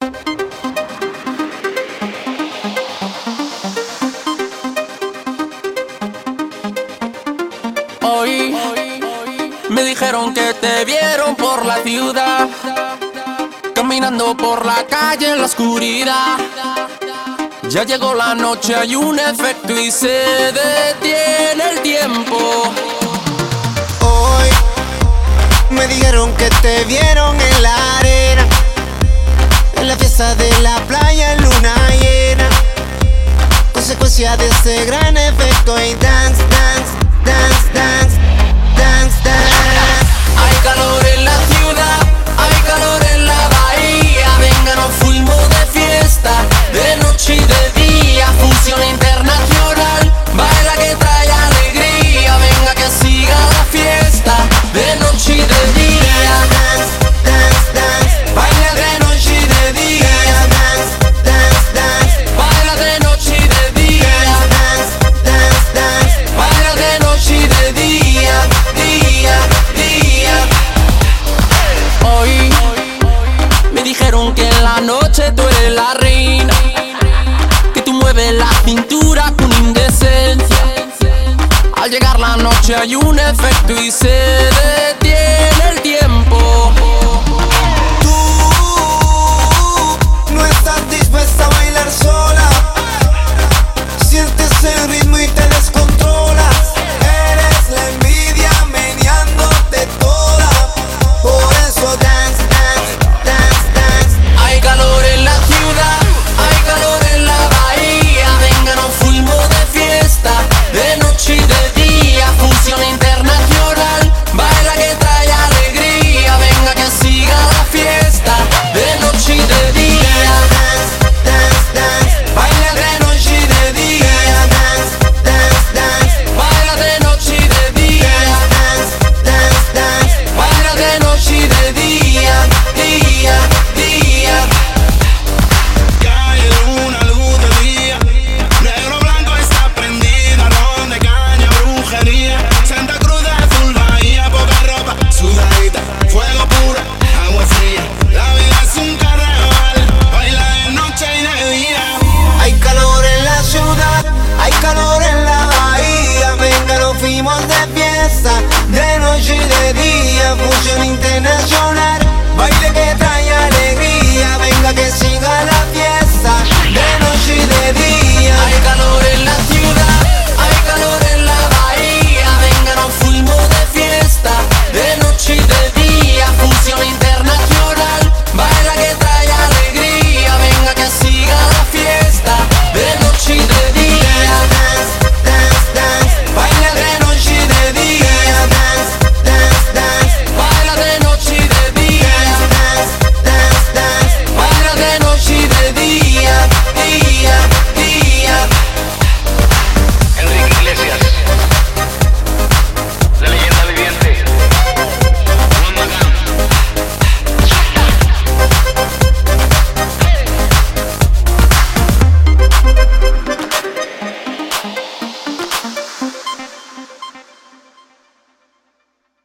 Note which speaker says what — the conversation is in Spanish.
Speaker 1: Hoy me dijeron que te vieron por la ciudad, caminando por la calle en la oscuridad. Ya llegó la noche, hay un efecto y se detiene el tiempo.
Speaker 2: Hoy me dijeron que te vieron en la arena, en la fiesta de la playa en luna llena. Consecuencia de ese gran efecto y dance, dance, dance, dance, dance, dance.
Speaker 1: Hay calor en la ciudad, hay calor en la bahía. Venga, nos fuimos de fiesta, de noche y de día. Fusión internacional, baila que trae alegría. Venga que siga la fiesta, de noche y de día.
Speaker 2: Dance, dance, dance,
Speaker 1: Baila de noche y de día.
Speaker 2: dance, dance, dance,
Speaker 1: Baila de noche y de día.
Speaker 2: dance, dance, dance.
Speaker 1: Baila de noche y de día, día, día. Hoy me dijeron que en la noche tú eres la reina, que tú mueves la cintura con indecencia. Al llegar la noche hay un efecto y se detiene el tiempo.
Speaker 2: Tú no estás dispuesta a bailar sola, sientes el ritmo y te descontrolas. Eres la envidia meneándote toda, por eso dance, dance, dance, dance.
Speaker 1: Hay calor en la ciudad, hay calor en la bahía. Venga, nos fuimos de fiesta, de noche y de día. Fusión internacional, baila que trae alegría. Venga que siga la fiesta, de noche y de día.
Speaker 2: Dance, dance, dance,
Speaker 1: Baila de noche y de día.
Speaker 2: dance, dance, dance,
Speaker 1: Baila de noche y de día.
Speaker 2: dance, dance, dance.
Speaker 1: Baila de noche y de día, día, día.
Speaker 3: Calle luna, luz de día. Negro blanco está prendida. Ron de caña, brujería. Santa Cruz de azul, bahía, poca ropa, sudadita. Fuego pura, agua fría. La vida es un carnaval. Baila de noche y de día.
Speaker 2: Hay calor en la ciudad, hay calor en la bahía. Venga, nos fuimos de fiesta, de noche y de día. Fusión internacional,